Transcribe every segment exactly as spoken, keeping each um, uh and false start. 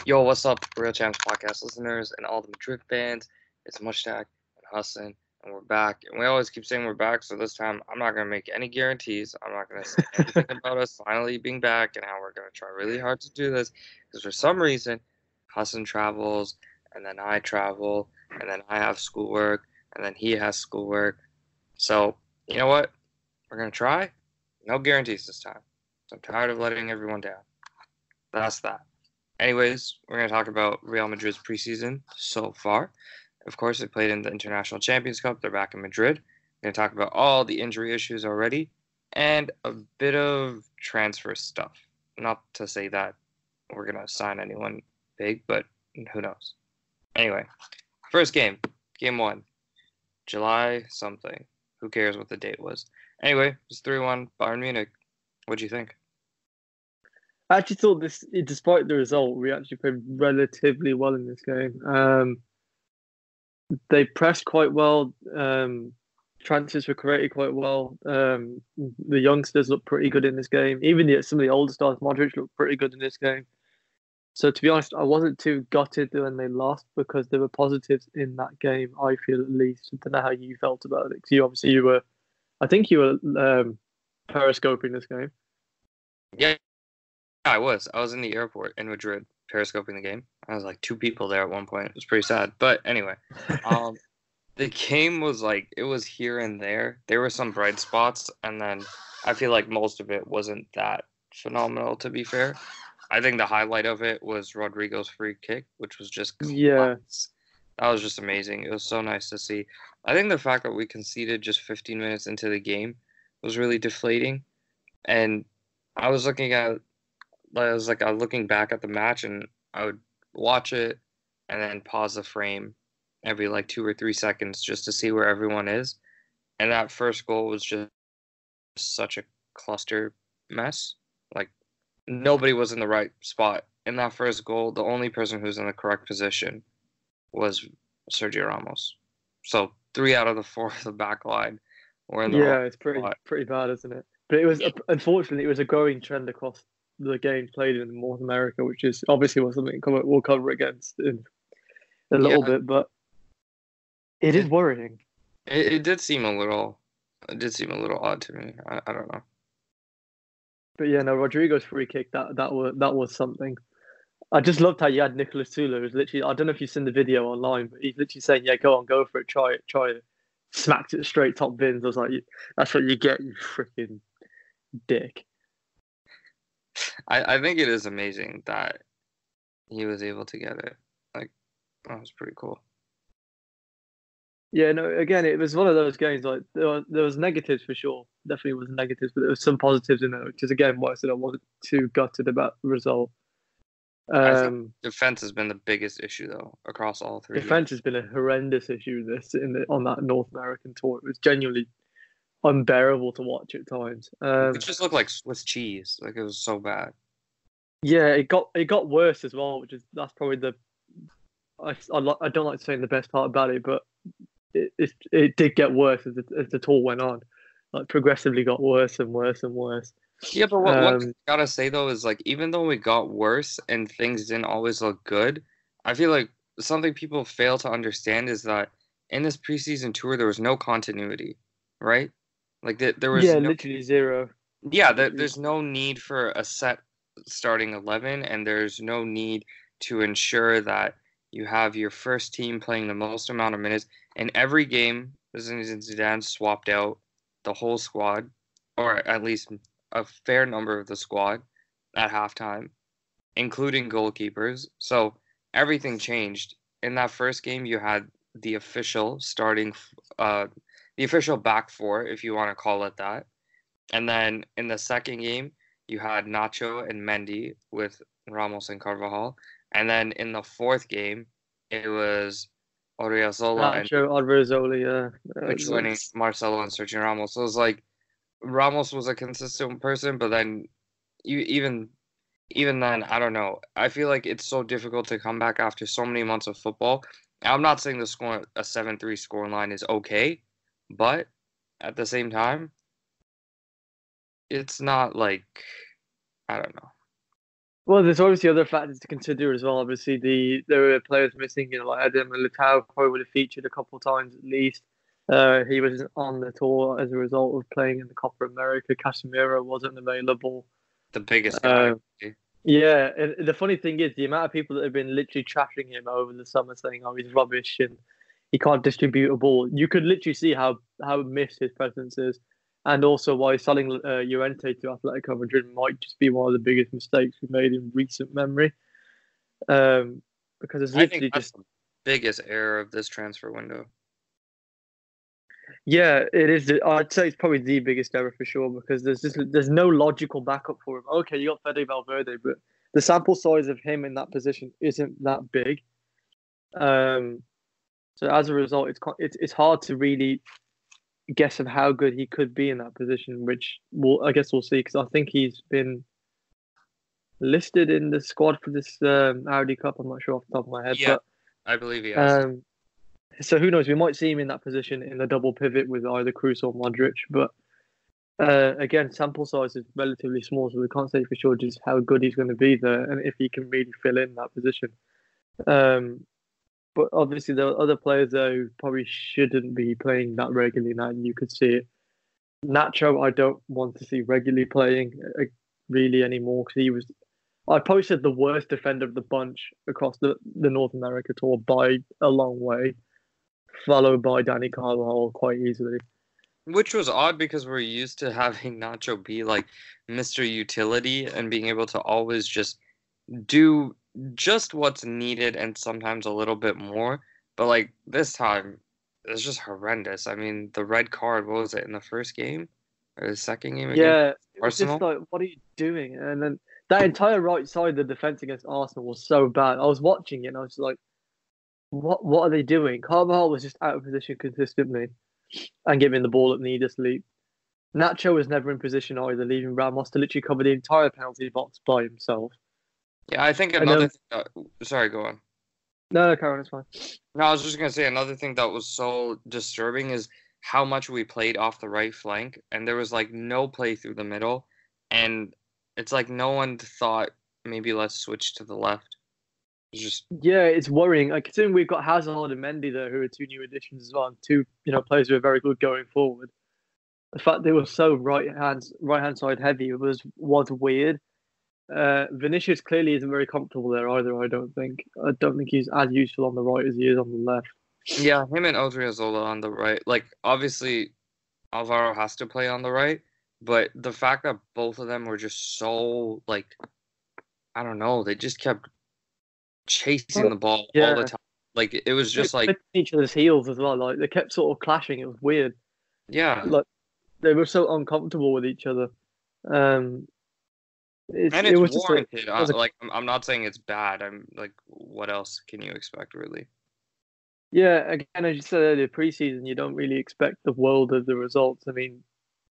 Yo, what's up, Real Champs podcast listeners and all the Madrid fans? It's Mushtaq and Hassan, and we're back. And we always keep saying we're back, so this time I'm not going to make any guarantees. I'm not going to say anything about us finally being back and how we're going to try really hard to do this, because for some reason, Hassan travels, and then I travel, and then I have schoolwork, and then he has schoolwork. So, you know what? We're going to try. No guarantees this time. So I'm tired of letting everyone down. That's that. Anyways, we're going to talk about Real Madrid's preseason so far. Of course, they played in the International Champions Cup. They're back in Madrid. We're going to talk about all the injury issues already and a bit of transfer stuff. Not to say that we're going to sign anyone big, but who knows. Anyway, first game, game one, July something. Who cares what the date was? Anyway, it's three one Bayern Munich. What'd you think? I actually thought this, despite the result, we actually played relatively well in this game. Um, they pressed quite well. Um, transfers were created quite well. Um, the youngsters looked pretty good in this game. Even the, some of the older stars, Modric looked pretty good in this game. So to be honest, I wasn't too gutted when they lost because there were positives in that game. I feel at least. I don't know how you felt about it because you obviously you were, I think you were um, periscoping this game. Yeah. I was. I was in the airport in Madrid, periscoping the game. I was like two people there at one point. It was pretty sad. But anyway, um, the game was like, it was here and there. There were some bright spots, and then I feel like most of it wasn't that phenomenal, to be fair. I think the highlight of it was Rodrigo's free kick, which was just class. Yeah. That was just amazing. It was so nice to see. I think the fact that we conceded just fifteen minutes into the game was really deflating. And I was looking at I was like, I was looking back at the match and I would watch it and then pause the frame every like two or three seconds just to see where everyone is. And that first goal was just such a cluster mess. Like, nobody was in the right spot. In that first goal, the only person who was in the correct position was Sergio Ramos. So three out of the four of the back line were in the yeah, wrong it's pretty spot. pretty bad, isn't it? But it was unfortunately it was a growing trend across the games played in North America, which is obviously was something we'll cover against in a little Yeah. bit, but it is It- worrying. It, it did seem a little, it did seem a little odd to me. I, I don't know. But yeah, no, Rodrigo's free kick that that was that was something. I just loved how you had Nicolas Sula, who's literally I don't know if you've seen the video online, but he's literally saying, "Yeah, go on, go for it, try it, try it." Smacked it straight top bins. I was like, "That's what you get, you freaking dick." I, I think it is amazing that he was able to get it. Like, that was pretty cool. Yeah, no, again, it was one of those games, like, there was, there was negatives for sure. Definitely was negatives, but there was some positives in there, which is, again, why I said I wasn't too gutted about the result. I think Um, defense has been the biggest issue, though, across all three. defense has been a horrendous issue this in the, on that North American tour. It was genuinely unbearable to watch at times. Um, It just looked like Swiss cheese. Like, it was so bad. yeah, it got it got worse as well, which is that's probably the I, I, li- I don't like saying the best part about it, but it it, it did get worse as the, as the tour went on. Like progressively got worse and worse and worse. Yeah, but what, what I Um, gotta say, though, is, like, even though we got worse and things didn't always look good, I feel like something people fail to understand is that in this preseason tour, there was no continuity, right? Like, there, there was yeah, no literally zero. Yeah, there, there's no need for a set starting eleven, and there's no need to ensure that you have your first team playing the most amount of minutes. In every game, Zinedine Zidane swapped out the whole squad, or at least a fair number of the squad at halftime, including goalkeepers. So everything changed. In that first game, you had the official starting, uh, the official back four, if you want to call it that. And then in the second game, you had Nacho and Mendy with Ramos and Carvajal. And then in the fourth game, it was Oriozola and Nacho, Odriozola, yeah. Uh, joining Marcelo and Sergio Ramos. So it was like Ramos was a consistent person, but then you even even then, I don't know. I feel like it's so difficult to come back after so many months of football. I'm not saying the score a seven three score line is okay, but at the same time, it's not like I don't know. Well, there's obviously other factors to consider as well. Obviously, the there were players missing, you know, like Adam Militao probably would have featured a couple of times at least. Uh, he was on the tour as a result of playing in the Copa America. Casemiro wasn't available. The biggest guy. Uh, yeah, and the funny thing is the amount of people that have been literally trashing him over the summer, saying, "Oh, he's rubbish and he can't distribute a ball." You could literally see how how missed his presence is. And also why selling uh, Llorente to Atletico Madrid might just be one of the biggest mistakes we've made in recent memory. Um, because it's I think literally that's just the biggest error of this transfer window. yeah, it is. I'd say it's probably the biggest error for sure because there's just there's no logical backup for him. Okay, you got Fede Valverde, but the sample size of him in that position isn't that big. Um, so as a result, it's it's it's hard to really guess of how good he could be in that position, which we'll, I guess we'll see because I think he's been listed in the squad for this um, Audi Cup. I'm not sure off the top of my head, Yeah, but I believe he has. um, so who knows? We might see him in that position in the double pivot with either Cruz or Modric. But uh, again, sample size is relatively small, so we can't say for sure just how good he's going to be there and if he can really fill in that position. Um, But obviously, there are other players there who probably shouldn't be playing that regularly now, and you could see it. Nacho, I don't want to see regularly playing uh, really anymore because he was, I probably said the worst defender of the bunch across the, the North America tour by a long way, followed by Danny Carvajal quite easily. Which was odd because we're used to having Nacho be like Mister Utility and being able to always just do just what's needed and sometimes a little bit more. But like this time, it's just horrendous. I mean, the red card, what was it, in the first game? Or the second game against Yeah, it was Arsenal? just like, what are you doing? And then that entire right side of the defense against Arsenal was so bad. I was watching it and I was like, what what are they doing? Carvajal was just out of position consistently and giving the ball at needless leap. Nacho was never in position either, leaving Ramos to literally cover the entire penalty box by himself. Yeah, I think And another then, thing that, sorry, go on. no, no, Karen, it's fine. No, I was just gonna say another thing that was so disturbing is how much we played off the right flank, and there was like no play through the middle, and it's like no one thought maybe let's switch to the left. It's just Yeah, it's worrying. Like, considering we've got Hazard and Mendy there, who are two new additions as well, and two you know players who are very good going forward. The fact they were so right hand right hand side heavy was was weird. Uh, Vinicius clearly isn't very comfortable there either. I don't think. I don't think he's as useful on the right as he is on the left. yeah, him and Odriozola on the right. Like obviously Alvaro has to play on the right, but the fact that both of them were just so like I don't know, they just kept chasing the ball Yeah, all the time. Like it was just they like each other's heels as well. Like they kept sort of clashing. It was weird. yeah. Like they were so uncomfortable with each other. Um, it's, And it it's was just a, it warranted. Uh, was a like I'm, I'm not saying it's bad. I'm like, what else can you expect, really? Yeah, again, as you said earlier, preseason, you don't really expect the world of the results. I mean,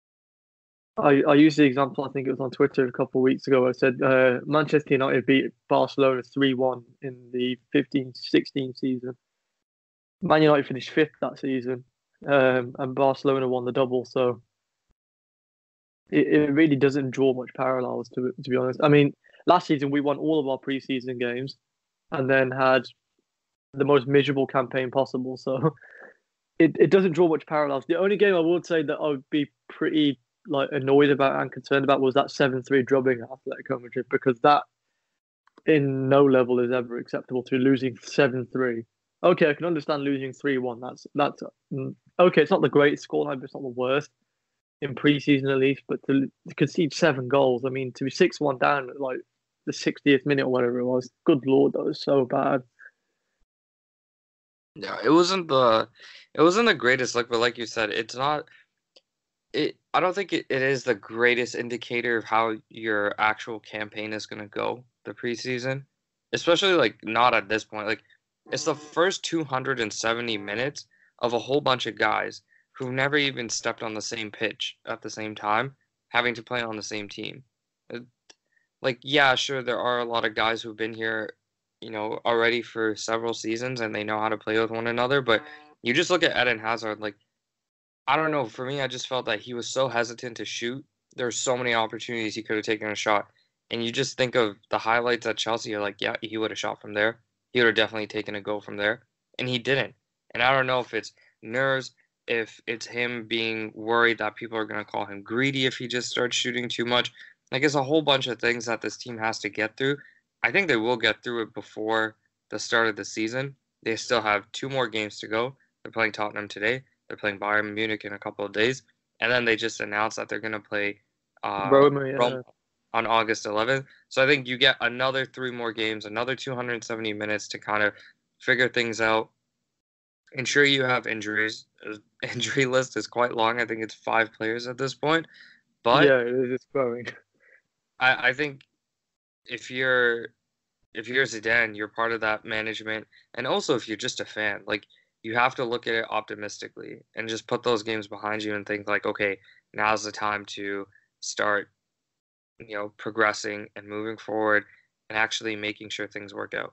I, I used the example, I think it was on Twitter a couple of weeks ago. I said uh, Manchester United beat Barcelona three one in the fifteen sixteen season. Man United finished fifth that season, um, and Barcelona won the double. So it, it really doesn't draw much parallels to it, to be honest. I mean, last season we won all of our preseason games and then had the most miserable campaign possible. So it, it doesn't draw much parallels. The only game I would say that I would be pretty like annoyed about and concerned about was that seven three drubbing at Atletico Madrid because that in no level is ever acceptable to losing seven three. Okay, I can understand losing three one. That's that's mm, okay, it's not the greatest scoreline, but it's not the worst in preseason at least, but to, to concede seven goals, I mean to be six one down at like the sixtieth minute or whatever it was, good lord, that was so bad. Yeah, it wasn't the, it wasn't the greatest look, but like you said, it's not. It. I don't think it, it is the greatest indicator of how your actual campaign is gonna go the preseason, especially like not at this point. Like it's the first two hundred seventy minutes of a whole bunch of guys who've never even stepped on the same pitch at the same time, having to play on the same team. It, like yeah, sure, there are a lot of guys who've been here, you know, already for several seasons and they know how to play with one another. But you just look at Eden Hazard, like I don't know. For me, I just felt that he was so hesitant to shoot. There were so many opportunities he could have taken a shot. and you just think of the highlights at Chelsea, you're like, yeah, he would have shot from there. He would have definitely taken a goal from there, and he didn't. And I don't know if it's nerves, if it's him being worried that people are going to call him greedy if he just starts shooting too much. Like, it's a whole bunch of things that this team has to get through. I think they will get through it before the start of the season. They still have two more games to go. They're playing Tottenham today. They're playing Bayern Munich in a couple of days. And then they just announced that they're going to play uh, Roma, yeah. Roma on August eleventh. So I think you get another three more games, another two hundred seventy minutes to kind of figure things out. Ensure you have injuries. Injury list is quite long. I think it's five players at this point. But yeah, it's growing. I, I think if you're if you're Zidane, you're part of that management, and also if you're just a fan, like you have to look at it optimistically and just put those games behind you and think like, okay, now's the time to start, you know, progressing and moving forward and actually making sure things work out.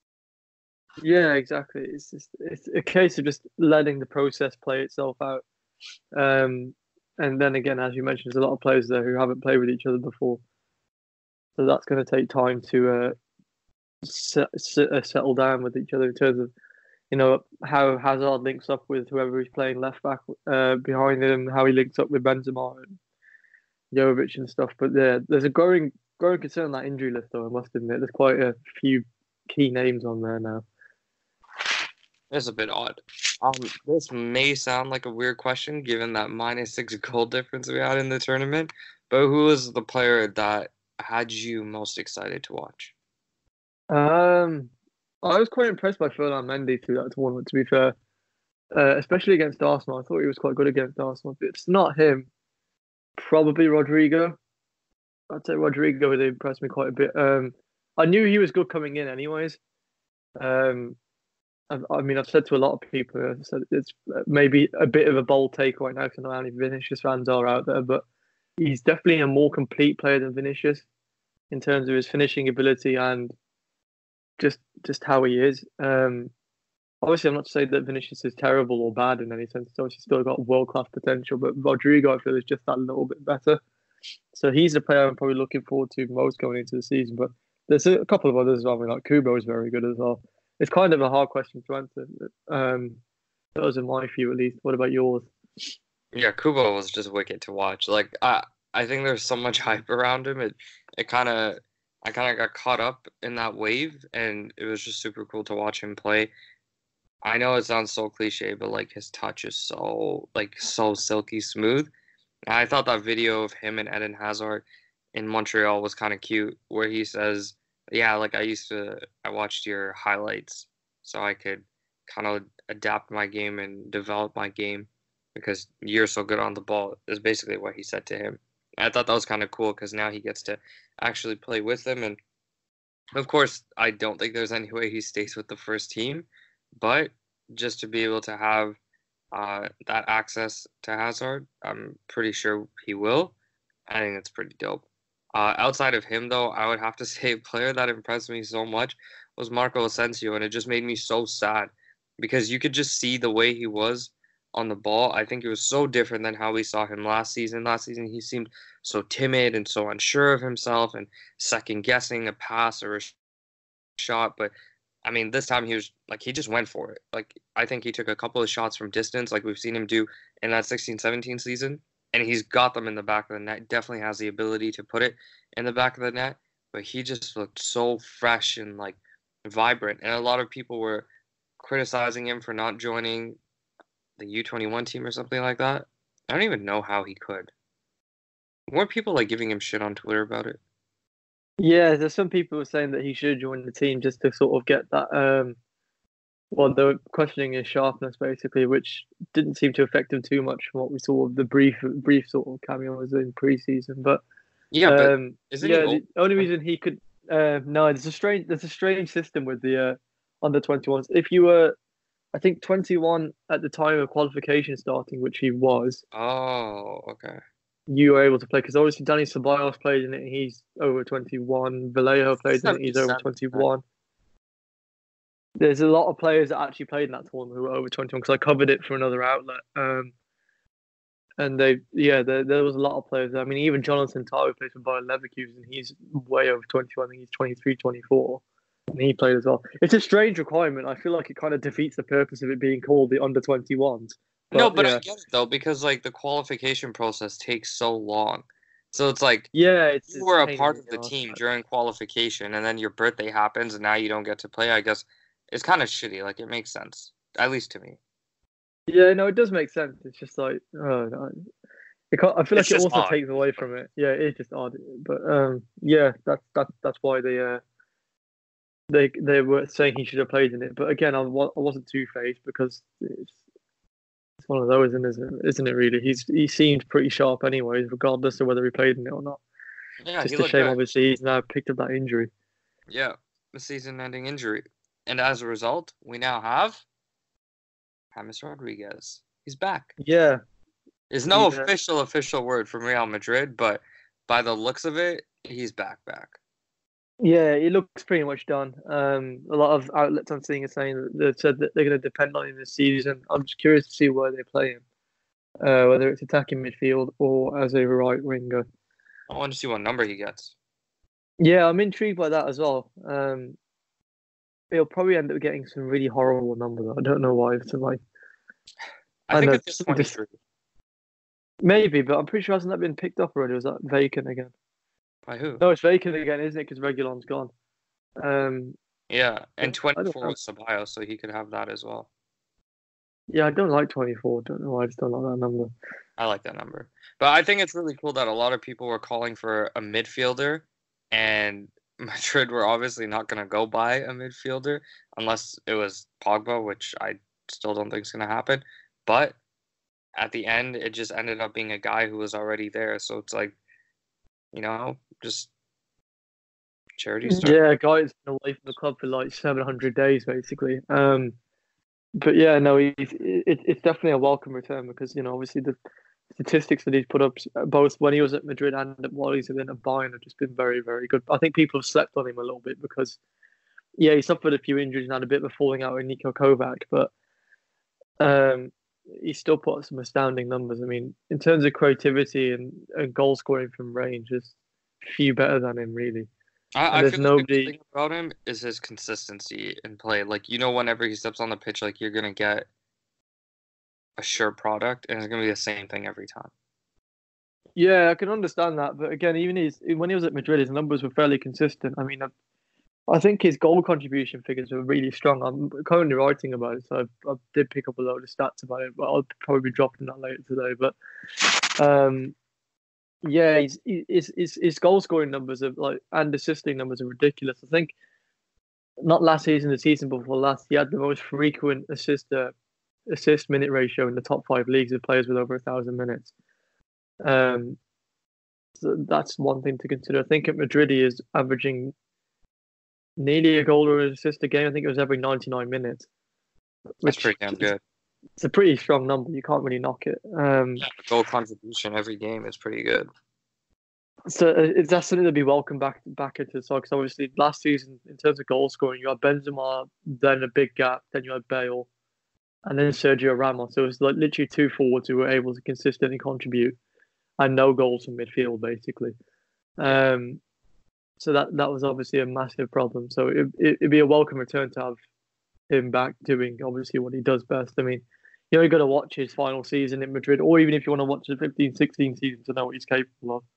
Yeah, exactly. It's just it's a case of just letting the process play itself out. Um, and then again, as you mentioned, there's a lot of players there who haven't played with each other before, so that's going to take time to uh, set, set, uh, settle down with each other in terms of, you know, how Hazard links up with whoever he's playing left back uh, behind him, how he links up with Benzema and Jovic and stuff. But yeah, there's a growing growing concern on that injury list, though. I must admit, there's quite a few key names on there now. It's a bit odd. Um, this may sound like a weird question given that minus six goal difference we had in the tournament, but who was the player that had you most excited to watch? Um, I was quite impressed by Ferland Mendy through that tournament, to be fair, uh, especially against Arsenal. I thought he was quite good against Arsenal. If it's not him, probably Rodrigo. I'd say Rodrigo would impress me quite a bit. Um, I knew he was good coming in, anyways. Um, I, I mean, I've said to a lot of people, I've said it's maybe a bit of a bold take right now because I know how many Vinicius fans are out there, but he's definitely a more complete player than Vinicius in terms of his finishing ability and just just how he is. Um, obviously, I'm not to say that Vinicius is terrible or bad in any sense. He's obviously still got world class potential, but Rodrigo, I feel, is just that little bit better. So he's the player I'm probably looking forward to most going into the season. But there's a couple of others as well. I mean, like Kubo is very good as well. It's kind of a hard question to answer. Um, those are my few, at least. What about yours? Yeah, Kubo was just wicked to watch. Like I, I think there's so much hype around him. It, it kind of, I kind of got caught up in that wave, and it was just super cool to watch him play. I know it sounds so cliche, but like his touch is so like so silky smooth. I thought that video of him and Eden Hazard in Montreal was kind of cute, where he says, "Yeah, like I used to, I watched your highlights, so I could kind of adapt my game and develop my game because you're so good on the ball." Is basically what he said to him. I thought that was kind of cool because now he gets to actually play with them, and of course, I don't think there's any way he stays with the first team, but just to be able to have uh, that access to Hazard, I'm pretty sure he will. I think it's pretty dope. Uh, outside of him, though, I would have to say a player that impressed me so much was Marco Asensio, and it just made me so sad because you could just see the way he was on the ball. I think it was so different than how we saw him last season. Last season, he seemed so timid and so unsure of himself and second guessing a pass or a sh- shot. But I mean, this time he was like, he just went for it. Like, I think he took a couple of shots from distance, like we've seen him do in that sixteen seventeen season, and he's got them in the back of the net. Definitely has the ability to put it in the back of the net, but he just looked so fresh and like vibrant. And a lot of people were criticizing him for not joining the U twenty-one team or something like that. I don't even know how he could. Weren't people like giving him shit on Twitter about it? Yeah, there's some people saying that he should join the team just to sort of get that. Um, well, they were questioning his sharpness basically, which didn't seem to affect him too much from what we saw of the brief, brief sort of cameos in preseason. But Yeah, but um, isn't he yeah, old? the only reason he could uh, no, there's a strange, there's a strange system with the uh, under twenty-ones. If you were, I think twenty-one at the time of qualification starting, which he was, Oh, okay. you were able to play because obviously Danny Ceballos played in it. He's over twenty-one. Vallejo played in it. He's over twenty-one. There's a lot of players that actually played in that tournament who were over twenty-one because I covered it for another outlet. Um, And they, yeah, there, there was a lot of players. I mean, even Jonathan Tah, who plays for Bayer Leverkusen, he's way over twenty-two. I think he's twenty-three, twenty-four. And he played as well. It's a strange requirement. I feel like it kind of defeats the purpose of it being called the under twenty-ones. But, No, but yeah. I get it though, because like the qualification process takes so long. So it's like yeah, it's, you it's were a pain part in of the arse. team during qualification, and then your birthday happens, and now you don't get to play. I guess it's kind of shitty. Like it makes sense, at least to me. Yeah, no, it does make sense. It's just like, oh, no. It can't, I feel It's like it just also odd. takes away from it. Yeah, it's just odd. But um, yeah, that's that's that's why they uh they they were saying he should have played in it. But again, I, wa- I wasn't too phased because it's it's one of those, isn't it? Isn't it really? He's he seemed pretty sharp anyways, regardless of whether he played in it or not. Yeah, he Just a looked shame, good. obviously, he's now picked up that injury. Yeah, the season-ending injury, and as a result, we now have James Rodriguez. He's back. Yeah, There's no yeah. official official word from Real Madrid, but by the looks of it, he's back back. Yeah, it looks pretty much done. Um, a lot of outlets I'm seeing are saying that they've said that they're going to depend on him this season. I'm just curious to see where they play him, uh, whether it's attacking midfield or as a right winger. I want to see what number he gets. Yeah, I'm intrigued by that as well. Um, he'll probably end up getting some really horrible numbers. I don't know why. So like, I, I think know, it's just twenty-three. Maybe, but I'm pretty sure hasn't that been picked up already? Was that vacant again? By who? No, it's vacant again, isn't it? Because Reguilon's gone. Um, Yeah, and I don't twenty-four know. was Ceballos, so he could have that as well. Yeah, I don't like twenty-four. Don't know why I just don't like that number. I like that number. But I think it's really cool that a lot of people were calling for a midfielder, and Madrid were obviously not going to go buy a midfielder unless it was Pogba, which I still don't think is going to happen. But at the end, it just ended up being a guy who was already there. So it's like, you know, just charity start. Yeah, a guy that's been away from the club for like seven hundred days, basically. Um, but yeah, no, he's, it, it's definitely a welcome return because, you know, obviously the statistics that he's put up, both when he was at Madrid and while he's been at Bayern, have just been very, very good. I think people have slept on him a little bit because, yeah, he suffered a few injuries and had a bit of a falling out with Niko Kovac, but um, he still put up some astounding numbers. I mean, in terms of creativity and, and goal scoring from range, there's few better than him, really. I, I there's feel like the nobody- good thing about him is his consistency in play. Like, you know, whenever he steps on the pitch, like, you're going to get a sure product, and it's going to be the same thing every time. Yeah, I can understand that, but again, even his when he was at Madrid, his numbers were fairly consistent. I mean, I, I think his goal contribution figures were really strong. I'm currently writing about it, so I, I did pick up a load of stats about it, but I'll probably be dropping that later today. But um, yeah, his his his, his goal scoring numbers are like and assisting numbers are ridiculous. I think not last season, the season before last, he had the most frequent assist uh, assist minute ratio in the top five leagues of players with over a thousand minutes. Um, so that's one thing to consider. I think at Madrid he is averaging nearly a goal or an assist a game. I think it was every ninety-nine minutes. That's pretty damn good. It's a pretty strong number. You can't really knock it. Um, Yeah, the goal contribution every game is pretty good. So it's that's something to be welcomed back back into the side because obviously last season in terms of goal scoring, you had Benzema, then a big gap, then you had Bale, and then Sergio Ramos. So it was like literally two forwards who were able to consistently contribute, and no goals from midfield basically. Um, so that that was obviously a massive problem. So it, it it'd be a welcome return to have him back doing obviously what he does best. I mean, you only got to watch his final season in Madrid, or even if you want to watch the fifteen sixteen season to know what he's capable of.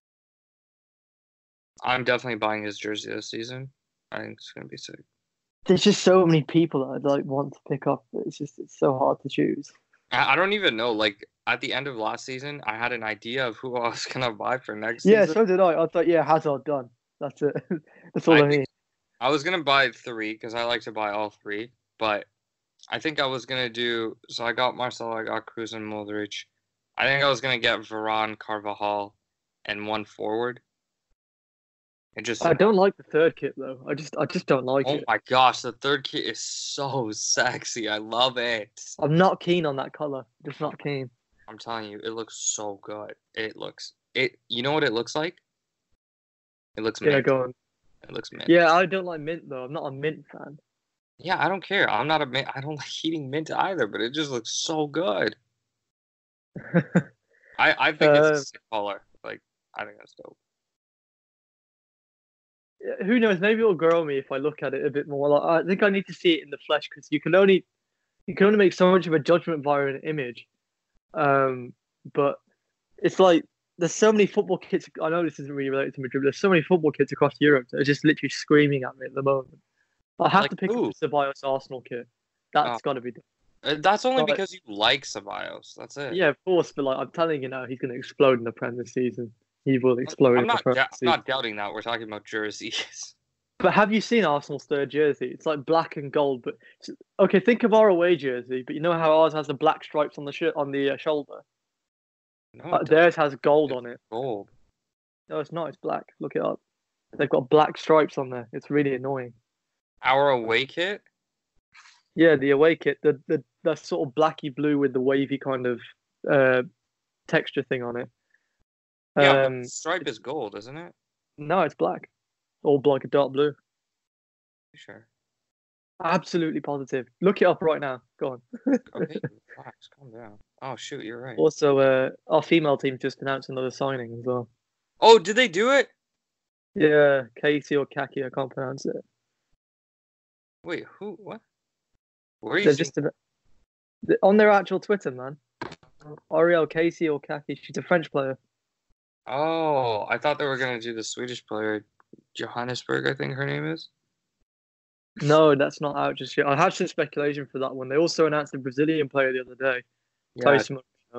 I'm definitely buying his jersey this season. I think it's gonna be sick. There's just so many people that I'd like want to pick up. It's just it's so hard to choose. I, I don't even know. Like at the end of last season, I had an idea of who I was gonna buy for next Yeah, season. so did I. I thought, yeah, Hazard done. That's it. That's all I, I I think- need. I was gonna buy three because I like to buy all three, but I think I was gonna do. So I got Marcelo, I got Cruz and Modric. I think I was gonna get Varane, Carvajal, and one forward. It just. I don't like the third kit though. I just I just don't like Oh it. my gosh, the third kit is so sexy. I love it. I'm not keen on that color. Just not keen. I'm telling you, it looks so good. It looks it. You know what it looks like? It looks mint. Yeah, go on. It looks mint. Yeah, I don't like mint though. I'm not a mint fan. Yeah, I don't care. I'm not a mint. I don't like eating mint either, but it just looks so good. I, I think it's Uh, a sick color. Like, I think that's dope. who knows? Maybe it'll grow on me if I look at it a bit more. Like, I think I need to see it in the flesh because you can only you can only make so much of a judgment via an image. Um, but it's like there's so many football kits. I know this isn't really related to Madrid. But there's so many football kits across Europe that are just literally screaming at me at the moment. I have Like to pick who? up the Ceballos Arsenal kit. Oh, That's got to be done. uh, that's only Like, because you like Ceballos. That's it. yeah, of course. But like, I'm telling you now, he's going to explode in the Prem this season. He will explode I'm in the not. Prem Da- this I'm season. not doubting that. We're talking about jerseys. But have you seen Arsenal's third jersey? It's like black and gold. But okay, think of our away jersey. But you know how ours has the black stripes on the shirt on the uh, shoulder. No, Uh, it theirs has gold doesn't. on it. Gold. No, it's not. It's black. Look it up. They've got black stripes on there. It's really annoying. Our away kit. Yeah, the away kit, the the the sort of blacky blue with the wavy kind of uh texture thing on it. Yeah, Um, but stripe is gold, isn't it? no, it's black, or like a dark blue. Sure. Absolutely positive. Look it up right now. Go on. Okay, relax, calm down. Oh shoot, you're right. Also, uh, our female team just announced another signing as well. Oh, did they do it? Yeah, Casey or Kaki, I can't pronounce it. Wait, who? What? Where are you They're seeing? just a, on their actual Twitter, man. Ariel Casey or Kaki. She's a French player. Oh, I thought they were gonna do the Swedish player, Johannesburg, I think her name is. No, that's not out just yet. I had some speculation for that one. They also announced a Brazilian player the other day. Yeah, Tyson Marino.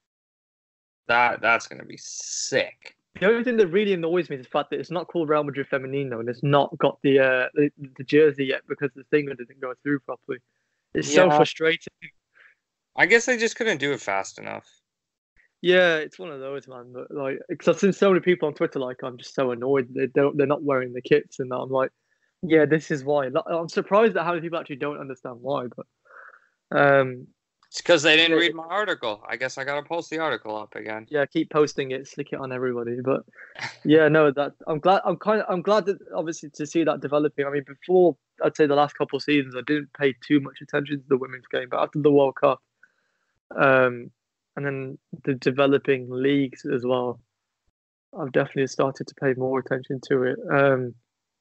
that that's gonna be sick. The only thing that really annoys me is the fact that it's not called Real Madrid Femenino and it's not got the uh, the, the jersey yet because the thing didn't go through properly. It's so Yeah. frustrating. I guess they just couldn't do it fast enough. Yeah, it's one of those, man. But like, because I've seen so many people on Twitter, like, I'm just so annoyed they don't, they're not wearing the kits, and I'm like, yeah, this is why. Like, I'm surprised at how many people actually don't understand why. But um, It's because they didn't Yeah. read my article. I guess I gotta post the article up again. yeah, keep posting it, slick it on everybody. But yeah, no, that I'm glad. I'm kind of, I'm glad that obviously to see that developing. I mean, before I'd say the last couple of seasons, I didn't pay too much attention to the women's game, but after the World Cup, um, and then the developing leagues as well, I've definitely started to pay more attention to it. Um,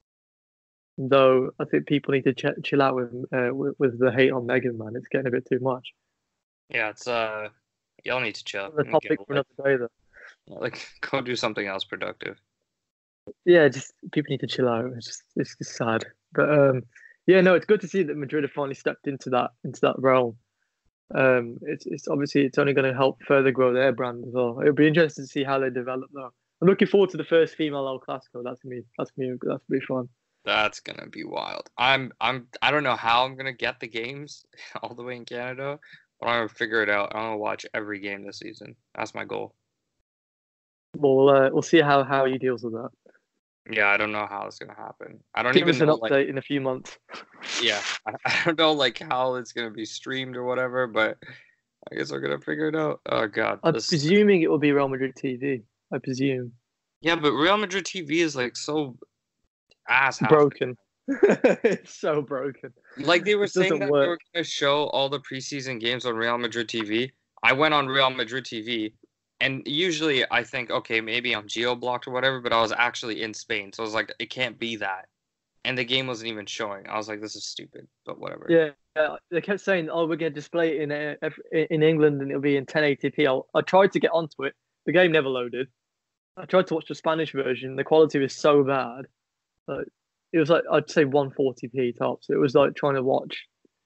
though I think people need to ch- chill out with, uh, with with the hate on Megan, man. It's getting a bit too much. Yeah, it's uh, y'all need to chill. The and topic get, for like, another day, though. like, go do something else productive. Yeah, just people need to chill out. It's just it's just sad. But um, yeah, no, it's good to see that Madrid have finally stepped into that into that realm. Um, it's it's obviously it's only going to help further grow their brand as well. It'll be interesting to see how they develop though. I'm looking forward to the first female El Clasico. That's gonna be that's gonna be that's gonna be fun. That's gonna be wild. I'm I'm I don't know how I'm gonna get the games all the way in Canada, but I'm gonna figure it out. I'm gonna watch every game this season. That's my goal. We'll uh, we'll see how how he deals with that. Yeah, I don't know how it's gonna happen. I don't Give even us an know update like in a few months. yeah, I, I don't know like how it's gonna be streamed or whatever, but I guess we're gonna figure it out. Oh god, I'm this presuming it will be Real Madrid T V. I presume yeah, but Real Madrid T V is like so ass half the broken. It's so broken. Like they were It saying doesn't that work. they were going to show all the preseason games on Real Madrid T V. I went on Real Madrid T V, and usually I think, okay, maybe I'm geo-blocked or whatever, but I was actually in Spain, so I was like, it can't be that. And the game wasn't even showing. I was like, this is stupid, but whatever. Yeah, yeah, they kept saying, "Oh, we're going to display it in uh, in England, and it'll be in ten eighty p." I, I tried to get onto it. The game never loaded. I tried to watch the Spanish version. The quality was so bad. Like, it was like I'd say one forty p tops. It was like trying to watch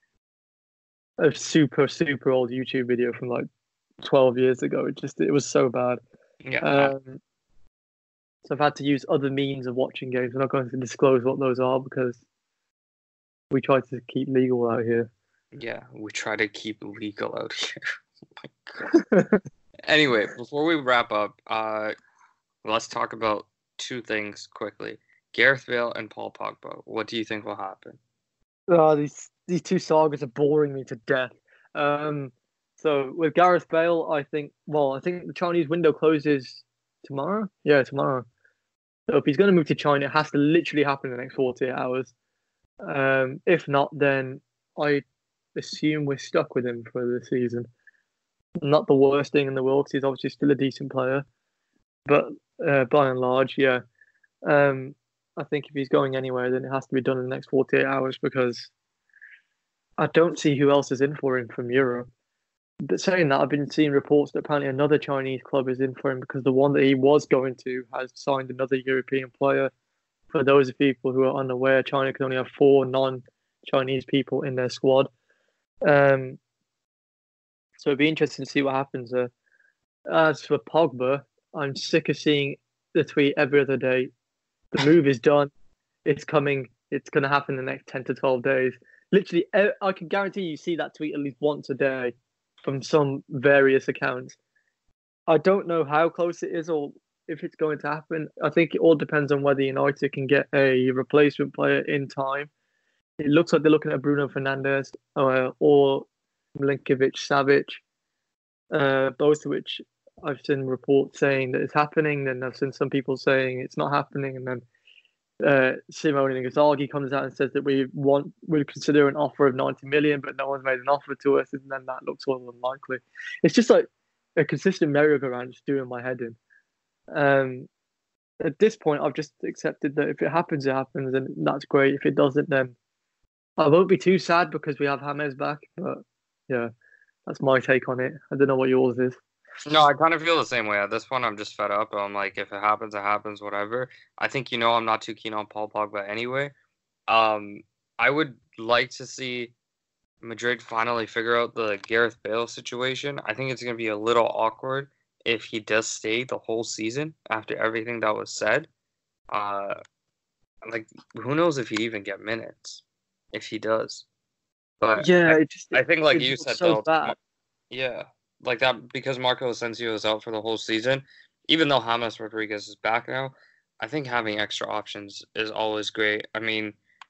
a super super old YouTube video from like twelve years ago. It just it was so bad. Yeah. Um, so I've had to use other means of watching games. I'm not going to disclose what those are because we try to keep legal out here. Yeah, we try to keep legal out here. Oh my god. Anyway, before we wrap up, uh, let's talk about two things quickly. Gareth Bale and Paul Pogba. What do you think will happen? Oh, these these two sagas are boring me to death. Um, so with Gareth Bale, I think well, I think the Chinese window closes tomorrow. Yeah, tomorrow. So if he's going to move to China, it has to literally happen in the next forty-eight hours. Um, if not, then I assume we're stuck with him for the season. not the worst thing in the world because he's obviously still a decent player. But uh, by and large, yeah. Um, I think if he's going anywhere, then it has to be done in the next forty-eight hours because I don't see who else is in for him from Europe. But saying that, I've been seeing reports that apparently another Chinese club is in for him because the one that he was going to has signed another European player. For those people who are unaware, China can only have four non-Chinese people in their squad. Um, so it'd be interesting to see what happens there. As for Pogba, I'm sick of seeing the tweet every other day. The move is done. It's coming. It's going to happen in the next ten to twelve days. Literally, I can guarantee you see that tweet at least once a day from some various accounts. I don't know how close it is or if it's going to happen. I think it all depends on whether United can get a replacement player in time. It looks like they're looking at Bruno Fernandes uh, or Milinkovic-Savic, uh, both of which I've seen reports saying that it's happening. Then I've seen some people saying it's not happening, and then uh, Simone Inzaghi comes out and says that we want we'll consider an offer of ninety million, but no one's made an offer to us, and then that looks all unlikely. It's just like a consistent merry-go-round, just doing my head in. Um, at this point, I've just accepted that if it happens, it happens, and that's great. If it doesn't, then I won't be too sad because we have James back. But yeah, that's my take on it. I don't know what yours is. No, I kind of feel the same way. At this point, I'm just fed up. I'm like, if it happens, it happens, whatever. I think, you know, I'm not too keen on Paul Pogba anyway. Um, I would like to see Madrid finally figure out the Gareth Bale situation. I think it's going to be a little awkward if he does stay the whole season after everything that was said. Uh, like, who knows if he'd even get minutes if he does. But yeah, I, it just, I think, like it you said, so though, bad. Yeah, like that because Marco Asensio is out for the whole season. Even though James Rodriguez is back now, I think having extra options is always great. I mean,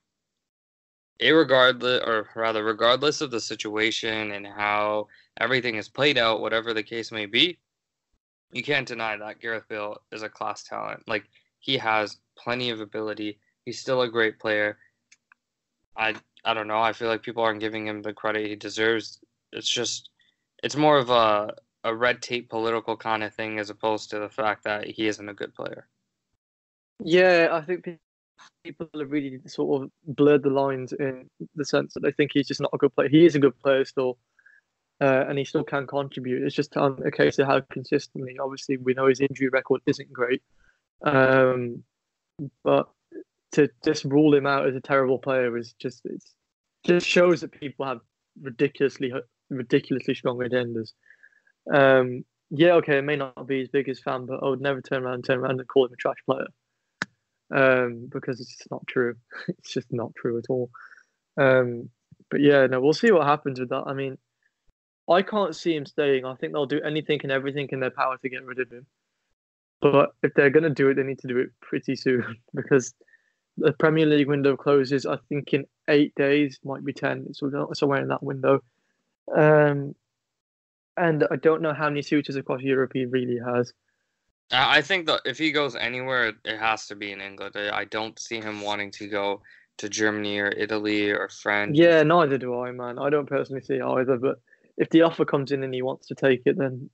irregardless, or rather, regardless of the situation and how everything is played out, whatever the case may be, you can't deny that Gareth Bale is a class talent. Like, he has plenty of ability. He's still a great player. I I don't know. I feel like people aren't giving him the credit he deserves. It's just, it's more of a, a red tape political kind of thing as opposed to the fact that he isn't a good player. Yeah, I think people have really sort of blurred the lines in the sense that they think he's just not a good player. He is a good player still, uh, and he still can contribute. It's just on a case of how consistently. Obviously, we know his injury record isn't great, um, but to just rule him out as a terrible player is just it's just shows that people have ridiculously ridiculously strong agendas. Um, yeah, okay, it may not be his biggest fan, but I would never turn around and turn around and call him a trash player. Um, because it's just not true. It's just not true at all. Um, but yeah, no, we'll see what happens with that. I mean, I can't see him staying. I think they'll do anything and everything in their power to get rid of him. But if they're going to do it, they need to do it pretty soon because the Premier League window closes, I think, in eight days, might be ten, so somewhere in that window. Um, and I don't know how many suitors across Europe he really has. I think that if he goes anywhere, it has to be in England. I don't see him wanting to go to Germany or Italy or France. Yeah, neither do I, man. I don't personally see it either, but if the offer comes in and he wants to take it, then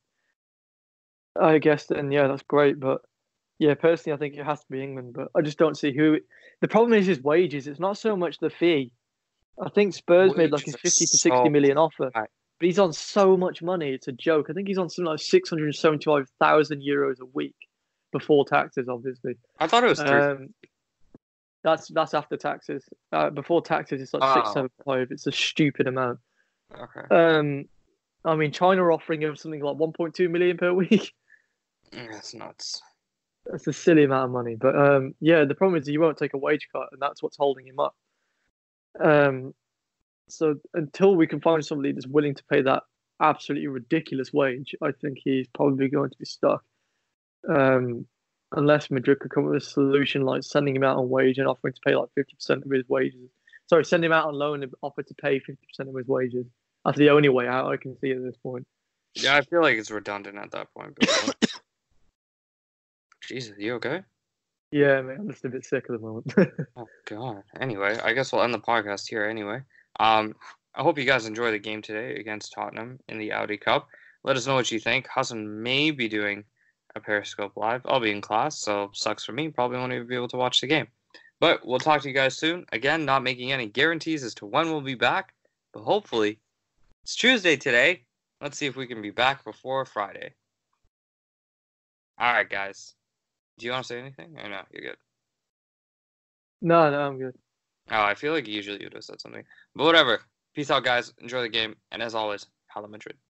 I guess then, yeah, that's great. But yeah, personally, I think it has to be England, but I just don't see who. The problem is his wages. It's not so much the fee. I think Spurs made like his fifty to sixty million offer, but he's on so much money. It's a joke. I think he's on something like six hundred seventy-five thousand euros a week before taxes, obviously. I thought it was three. Um, that's that's after taxes. Uh, before taxes, it's like Oh. six seven five. It's a stupid amount. Okay. Um, I mean, China are offering him something like one point two million per week. That's nuts. That's a silly amount of money. But um, yeah, the problem is he won't take a wage cut, and that's what's holding him up. Um, so until we can find somebody that's willing to pay that absolutely ridiculous wage, I think he's probably going to be stuck. Um, unless Madrid could come up with a solution like sending him out on wage and offering to pay like fifty percent of his wages. Sorry, send him out on loan and offer to pay fifty percent of his wages. That's the only way out I can see at this point. Yeah, I feel like it's redundant at that point. But Jesus, you okay? Yeah, man, I'm just a bit sick at the moment. Oh God. Anyway, I guess we'll end the podcast here. Anyway, um, I hope you guys enjoy the game today against Tottenham in the Audi Cup. Let us know what you think. Hassan may be doing a Periscope Live. I'll be in class, so sucks for me. Probably won't even be able to watch the game. But we'll talk to you guys soon. Again, not making any guarantees as to when we'll be back, but hopefully it's Tuesday today. Let's see if we can be back before Friday. All right, guys. Do you want to say anything? Or no, you're good. No, no, I'm good. Oh, I feel like usually you would have said something. But whatever. Peace out, guys. Enjoy the game. And as always, Hala Madrid.